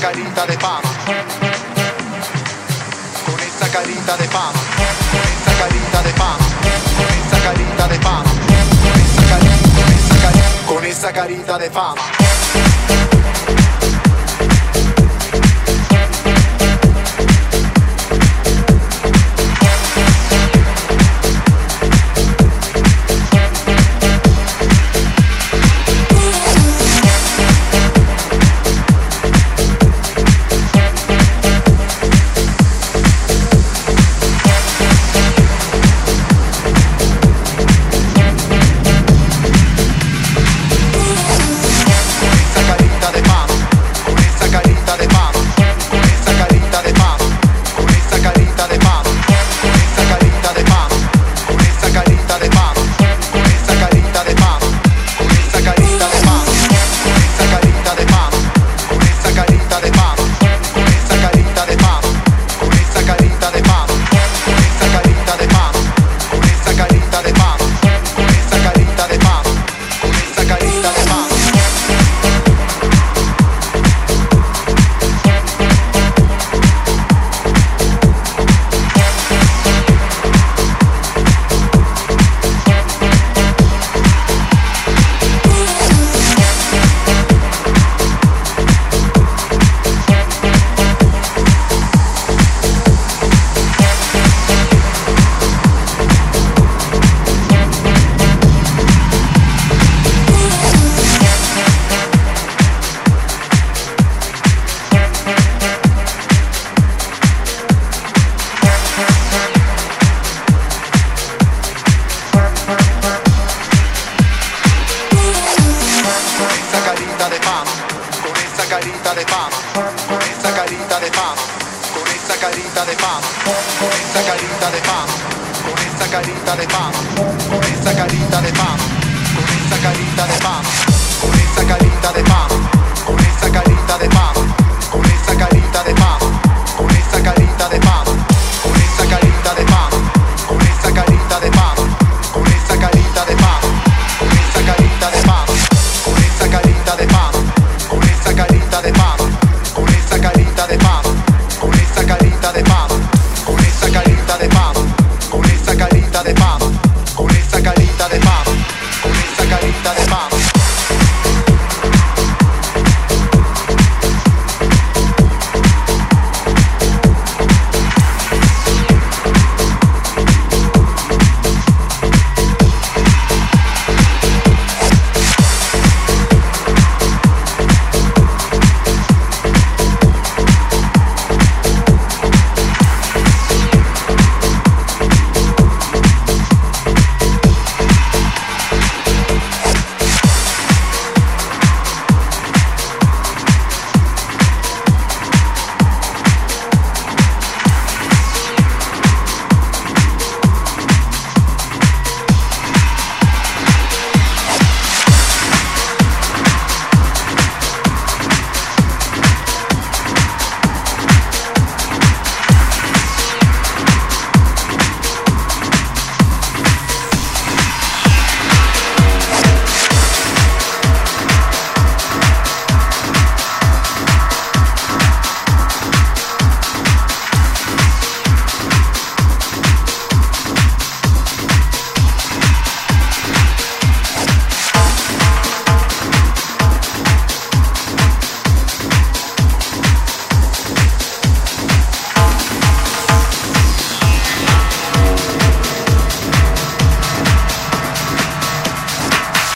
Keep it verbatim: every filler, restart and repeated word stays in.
carita de fama, con esa carita de fama, con esa carita de fama, con esa carita de fama, con esa carita, con esa carita, con esa carita de fama. Carita de fama, con esa carita de fama, con esa carita de fama, con esa carita de fama, con esa carita de fama, con esa carita de fama, con esa carita de fama, con esa carita de fama.